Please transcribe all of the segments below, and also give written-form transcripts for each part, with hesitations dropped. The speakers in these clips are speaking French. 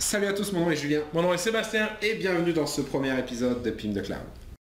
Salut à tous, mon nom est Julien. Mon nom est Sébastien. Et bienvenue dans ce premier épisode de Pim the Cloud.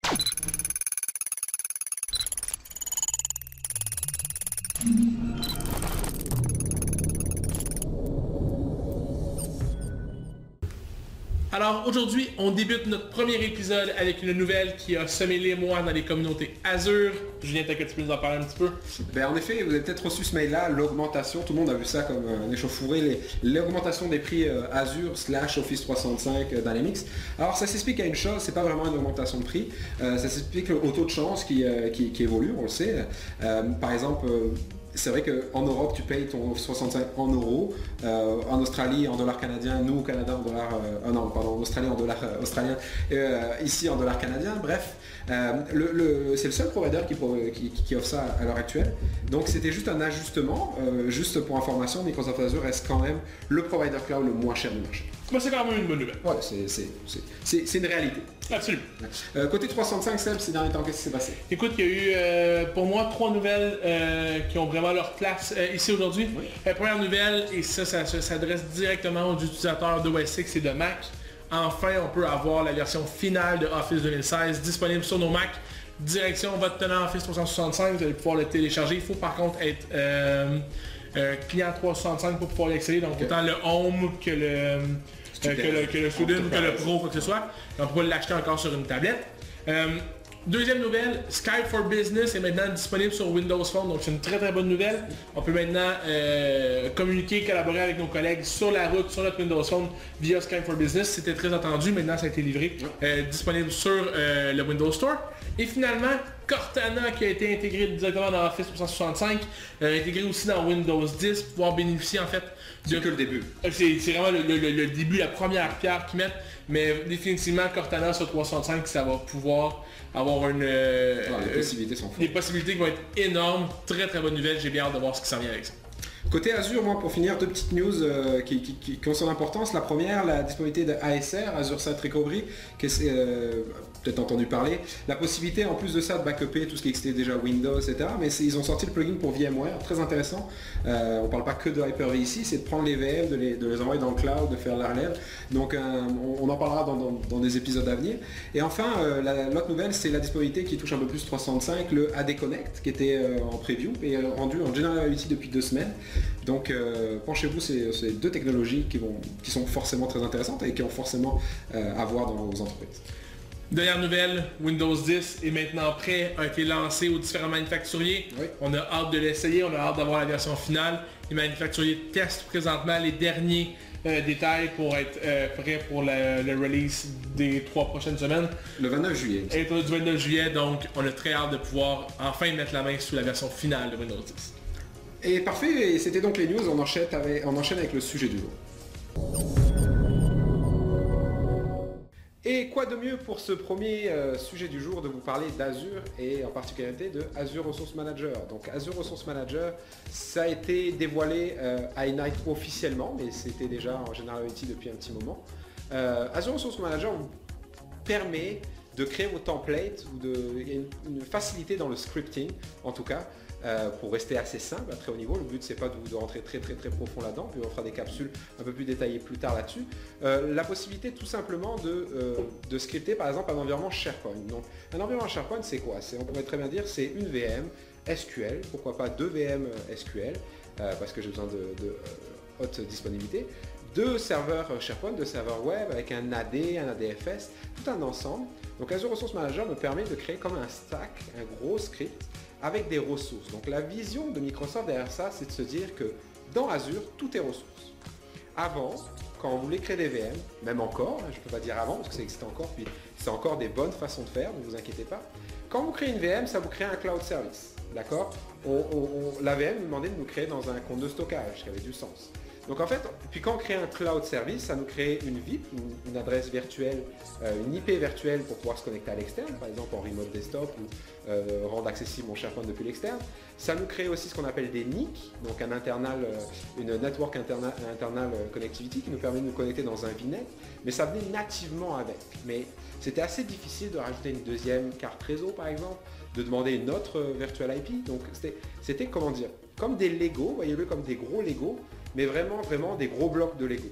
Alors aujourd'hui, on débute notre premier épisode avec une nouvelle qui a semé l'émoi dans les communautés Azure. Julien, t'as que tu peux nous en parler un petit peu? En effet, vous avez peut-être reçu ce mail-là, l'augmentation, tout le monde a vu ça comme un échauffouré, l'augmentation des prix Azure / Office 365 Dynamics. Alors ça s'explique à une chose, c'est pas vraiment une augmentation de prix, ça s'explique au taux de change qui évolue, on le sait. Par exemple, c'est vrai qu'en Europe, tu payes ton Office 65 en euros, en Australie en dollars canadiens, nous au Canada en dollars... en Australie en dollars australiens, ici en dollars canadiens, bref. C'est le seul provider qui offre ça à l'heure actuelle. Donc c'était juste un ajustement. Juste pour information, Microsoft Azure reste quand même le provider cloud le moins cher du marché. Bah, c'est quand même une bonne nouvelle. Ouais, c'est une réalité. Absolument. Côté 365, Seb, ces derniers temps, qu'est-ce qui s'est passé? Écoute, il y a eu pour moi 3 nouvelles qui ont vraiment leur place ici aujourd'hui. Oui. Première nouvelle, et ça s'adresse directement aux utilisateurs d'OS X et de Mac. Enfin, on peut avoir la version finale de Office 2016 disponible sur nos Mac. Direction votre tenant Office 365, vous allez pouvoir le télécharger. Il faut par contre être client 365 pour pouvoir l'accéder. Donc autant le Home que le Student, que le Pro, quoi que ce soit. On peut pas l'acheter encore sur une tablette. Deuxième nouvelle, Skype for Business est maintenant disponible sur Windows Phone, donc c'est une très très bonne nouvelle. On peut maintenant communiquer, collaborer avec nos collègues sur la route, sur notre Windows Phone via Skype for Business. C'était très attendu, maintenant ça a été livré, disponible sur le Windows Store. Et finalement, Cortana qui a été intégré directement dans Office 365, intégré aussi dans Windows 10, pour pouvoir bénéficier en fait de... C'est que le début. C'est vraiment le début, la première pierre qu'ils mettent, mais définitivement Cortana sur 365, ça va pouvoir avoir les possibilités sont folles. Les possibilités qui vont être énormes. Très très bonne nouvelle, j'ai bien hâte de voir ce qui s'en vient avec ça. Côté Azure, moi, pour finir, deux petites news qui ont son importance. La première, la disponibilité de ASR, Azure Site Recovery, qui est peut-être entendu parler. La possibilité, en plus de ça, de backuper tout ce qui existait déjà Windows, etc. Mais ils ont sorti le plugin pour VMware, très intéressant. On ne parle pas que de Hyper-V ici, c'est de prendre les VM, de les envoyer dans le cloud, de faire la relève. Donc on en parlera dans des épisodes à venir. Et enfin, l'autre nouvelle, c'est la disponibilité qui touche un peu plus 365, le AD Connect, qui était en preview et rendu en General Availability depuis 2 semaines. Donc penchez-vous, c'est deux technologies qui sont forcément très intéressantes et qui ont forcément à voir dans vos entreprises. Dernière nouvelle, Windows 10 est maintenant prêt, a été lancé aux différents manufacturiers. Oui. On a hâte de l'essayer, on a hâte d'avoir la version finale. Les manufacturiers testent présentement les derniers détails pour être prêts pour le release des 3 prochaines semaines. Le 29 juillet. Et du 29 juillet, donc on a très hâte de pouvoir enfin mettre la main sur la version finale de Windows 10. Et parfait, c'était donc les news, on enchaîne avec le sujet du jour. Et quoi de mieux pour ce premier sujet du jour de vous parler d'Azure et en particularité de Azure Resource Manager. Donc Azure Resource Manager, ça a été dévoilé à Ignite officiellement, mais c'était déjà en General Availability depuis un petit moment. Azure Resource Manager vous permet de créer vos templates ou une facilité dans le scripting en tout cas. Pour rester assez simple à très haut niveau. Le but c'est pas de rentrer très profond là-dedans, puis on fera des capsules un peu plus détaillées plus tard là-dessus. La possibilité tout simplement de scripter par exemple un environnement SharePoint. Donc un environnement SharePoint c'est quoi? On pourrait très bien dire c'est une VM SQL, pourquoi pas 2 VM SQL, parce que j'ai besoin de haute disponibilité. 2 serveurs SharePoint, 2 serveurs web avec un AD, un ADFS, tout un ensemble. Donc Azure Resource Manager me permet de créer comme un stack, un gros script avec des ressources. Donc la vision de Microsoft derrière ça, c'est de se dire que dans Azure, tout est ressources. Avant, quand on voulait créer des VM, même encore, je ne peux pas dire avant parce que ça existe encore, puis c'est encore des bonnes façons de faire, ne vous inquiétez pas. Quand vous créez une VM, ça vous crée un cloud service. D'accord? La VM nous demandait de nous créer dans un compte de stockage, qui avait du sens. Donc en fait, puis quand on crée un cloud service, ça nous crée une VIP, une adresse virtuelle, une IP virtuelle pour pouvoir se connecter à l'externe, par exemple en remote desktop ou rendre accessible mon SharePoint depuis l'externe. Ça nous crée aussi ce qu'on appelle des NIC, donc une Network Internal Connectivity qui nous permet de nous connecter dans un VNet, mais ça venait nativement avec. Mais c'était assez difficile de rajouter une deuxième carte réseau par exemple, de demander une autre virtual IP. Donc c'était comment dire, comme des Lego, voyez-le comme des gros Lego, mais vraiment des gros blocs de Lego.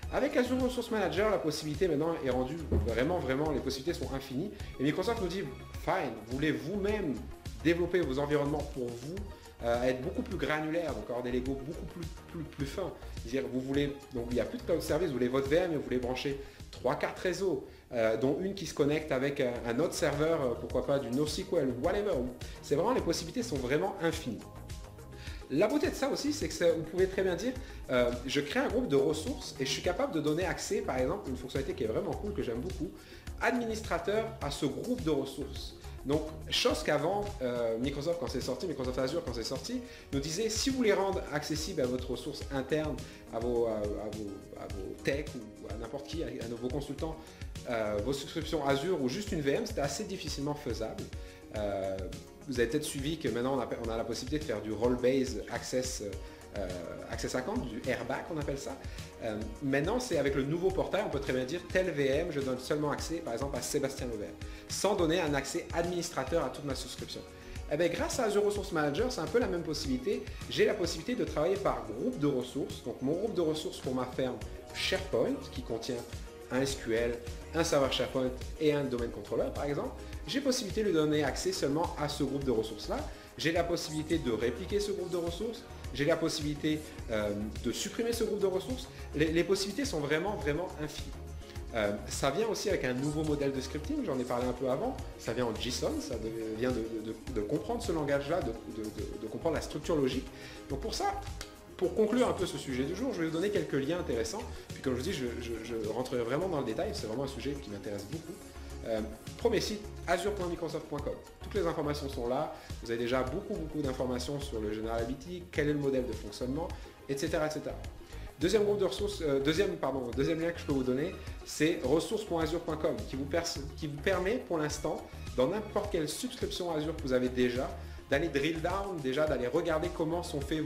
Avec Azure Resource Manager, la possibilité maintenant est rendue vraiment, les possibilités sont infinies. Et Microsoft nous dit, fine, vous voulez vous-même développer vos environnements pour vous, être beaucoup plus granulaire, donc avoir des Lego beaucoup plus fins. Dire, vous voulez, donc il n'y a plus de cloud service, vous voulez votre VM et vous voulez brancher 3 cartes réseau, dont une qui se connecte avec un autre serveur, pourquoi pas du NoSQL ou whatever. C'est vraiment, les possibilités sont vraiment infinies. La beauté de ça aussi, c'est que vous pouvez très bien dire, je crée un groupe de ressources et je suis capable de donner accès, par exemple, une fonctionnalité qui est vraiment cool, que j'aime beaucoup, administrateur à ce groupe de ressources. Donc, chose qu'avant, Microsoft, quand c'est sorti, Microsoft Azure, quand c'est sorti, nous disait, si vous voulez rendre accessible à votre ressource interne, à vos techs ou à n'importe qui, à vos consultants, vos subscriptions Azure ou juste une VM, c'était assez difficilement faisable. Vous avez peut-être suivi que maintenant on a la possibilité de faire du role-based access account, du RBAC on appelle ça. Maintenant c'est avec le nouveau portail, on peut très bien dire tel VM, je donne seulement accès par exemple à Sébastien Auvert, sans donner un accès administrateur à toute ma souscription. Eh bien, grâce à Azure Resource Manager, c'est un peu la même possibilité. J'ai la possibilité de travailler par groupe de ressources. Donc mon groupe de ressources pour ma ferme SharePoint qui contient un SQL, un serveur SharePoint et un domaine contrôleur par exemple, j'ai possibilité de donner accès seulement à ce groupe de ressources-là. J'ai la possibilité de répliquer ce groupe de ressources. J'ai la possibilité de supprimer ce groupe de ressources. Les possibilités sont vraiment infinies. Ça vient aussi avec un nouveau modèle de scripting, j'en ai parlé un peu avant. Ça vient en JSON, ça vient de comprendre ce langage-là, de comprendre la structure logique. Donc pour ça, pour conclure un peu ce sujet du jour, je vais vous donner quelques liens intéressants. Puis comme je vous dis, je rentrerai vraiment dans le détail, c'est vraiment un sujet qui m'intéresse beaucoup. Premier site, azure.microsoft.com. Toutes les informations sont là. Vous avez déjà beaucoup d'informations sur le Generality, quel est le modèle de fonctionnement, etc. Deuxième groupe de ressources, deuxième lien que je peux vous donner, c'est ressources.azure.com qui vous permet pour l'instant, dans n'importe quelle subscription Azure que vous avez déjà, d'aller drill down, déjà d'aller regarder comment sont faits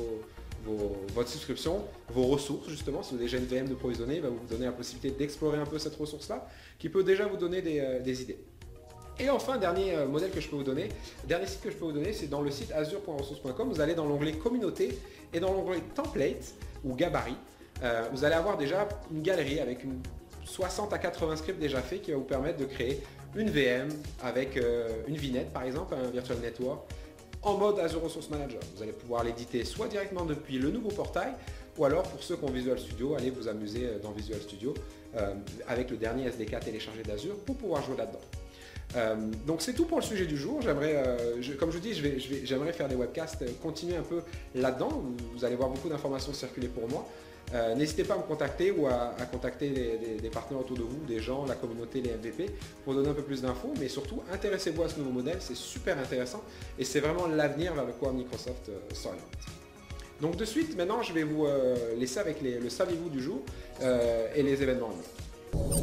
votre subscription, vos ressources justement. Si vous avez déjà une VM de provisionner, il va vous donner la possibilité d'explorer un peu cette ressource-là, qui peut déjà vous donner des idées. Et enfin, dernier modèle que je peux vous donner, dernier site que je peux vous donner, c'est dans le site azure.ressources.com. Vous allez dans l'onglet communauté et dans l'onglet template ou gabarit, vous allez avoir déjà une galerie avec 60 à 80 scripts déjà faits qui va vous permettre de créer une VM avec une VNet par exemple, un Virtual Network, en mode Azure Resource Manager. Vous allez pouvoir l'éditer soit directement depuis le nouveau portail, ou alors pour ceux qui ont Visual Studio, allez vous amuser dans Visual Studio avec le dernier SDK téléchargé d'Azure pour pouvoir jouer là-dedans. Donc c'est tout pour le sujet du jour. Comme je vous dis, j'aimerais faire des webcasts, continuer un peu là-dedans. Vous allez voir beaucoup d'informations circuler pour moi. N'hésitez pas à me contacter ou à contacter des partenaires autour de vous, des gens, la communauté, les MVP, pour donner un peu plus d'infos. Mais surtout, intéressez-vous à ce nouveau modèle, c'est super intéressant et c'est vraiment l'avenir vers le quoi Microsoft s'oriente. Donc de suite, maintenant, je vais vous laisser avec le saviez-vous du jour et les événements en ligne.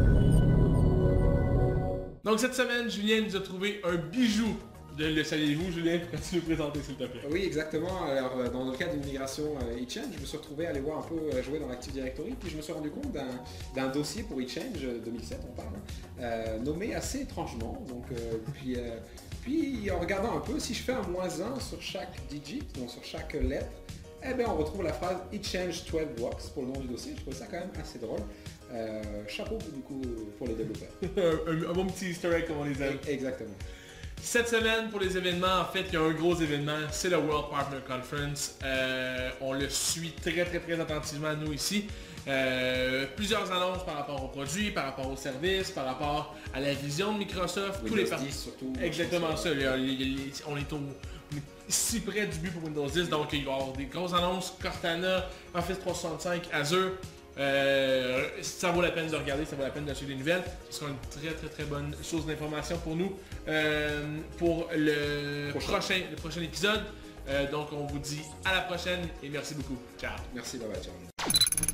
Donc cette semaine, Julien nous a trouvé un bijou. Le saviez-vous, Julien? Peux-tu nous présenter, s'il te plaît? Oui, exactement. Alors, dans le cadre d'une migration eChange, je me suis retrouvé à aller voir un peu jouer dans l'Active Directory, puis je me suis rendu compte d'un dossier pour eChange 2007, on parle, nommé assez étrangement. Donc, puis en regardant un peu, si je fais un -1 sur chaque digit, donc sur chaque lettre, eh bien on retrouve la phrase eChange 12 blocks pour le nom du dossier. Je trouve ça quand même assez drôle. Chapeau du coup pour les développeurs. un bon petit easter egg comme on les aime. Exactement. Cette semaine, pour les événements, en fait, il y a un gros événement, c'est le World Partner Conference. On le suit très attentivement, nous, ici. Plusieurs annonces par rapport aux produits, par rapport aux services, par rapport à la vision de Microsoft. Windows 10 surtout. Exactement ça. On est si près du but pour Windows 10, donc il va y avoir des grosses annonces. Cortana, Office 365, Azure. Ça vaut la peine de regarder, ça vaut la peine d'acheter des nouvelles. Ce sera une très bonne source d'information pour nous pour le prochain épisode. Donc on vous dit à la prochaine et merci beaucoup. Ciao. Merci, bye bye, ciao.